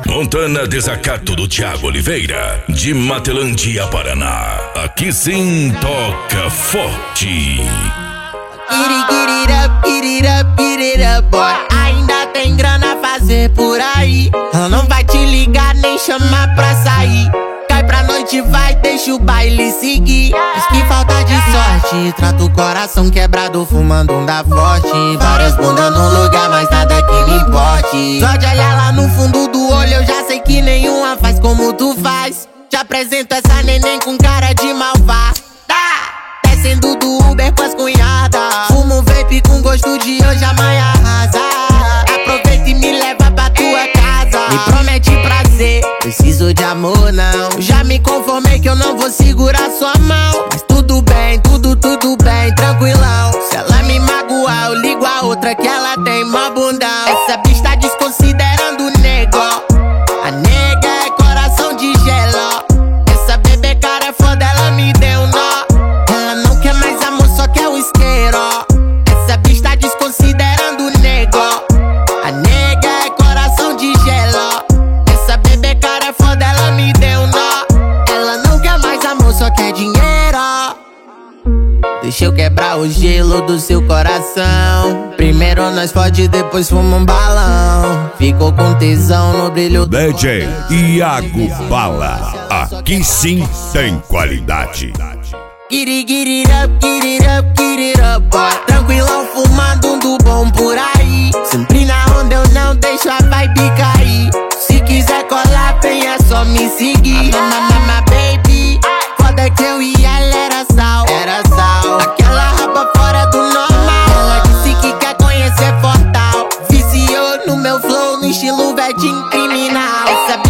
Montana Desacato do Thiago Oliveira, de Matelândia, Paraná. Aqui sim toca forte. Get it up, boy. Ainda tem grana a fazer por aí. Ela não vai te ligar nem chamar pra sair. Cai pra noite, vai, deixa o baile seguir. Diz que falta de sorte, trata o coração quebrado, fumando um da forte. Várias bundas no lugar, mas nada que me importe. Só de olhar lá no fundo do olho, eu já sei que nenhuma faz como tu faz. Te apresento essa neném com cara de malvada. Descendo do Uber com as cunhadas. Fumo um vape com gosto de hoje, amanhã arrasa. Aproveita e me leva pra tua casa. Me promete prazer, preciso de amor não. Já me conformei que eu não vou segurar sua mão. Mas tudo bem, tudo bem, tranquilão. Se ela me magoar, eu ligo a outra que ela tem mó bundão. Essa bicha tá desconsiderando o nego. A nega é coração de gelo. Essa bebê cara é foda, ela me deu nó. Ela não quer mais amor, só quer o isqueiro. Essa bicha tá desconsiderando o nego. A nega é coração de gelo. Essa bebê cara é foda, ela me deu nó. Ela não quer mais amor, só quer dinheiro. Deixa eu quebrar o gelo do seu coração. Primeiro nós fode, depois fuma um balão. Ficou com tesão no brilho do DJ Iago Bala. Aqui sim tem qualidade. Get it up, boy. Tranquilão, fumando um do bom por aí. Sempre na onda, eu não deixo a vibe cair. Se quiser colar, vem, é só me seguir. Mama, baby. Foda que eu e ela era sal. Aquela raba fora do normal. Ela disse que quer conhecer Portal. Viciou no meu flow, no estilo Vedinho criminal. Essa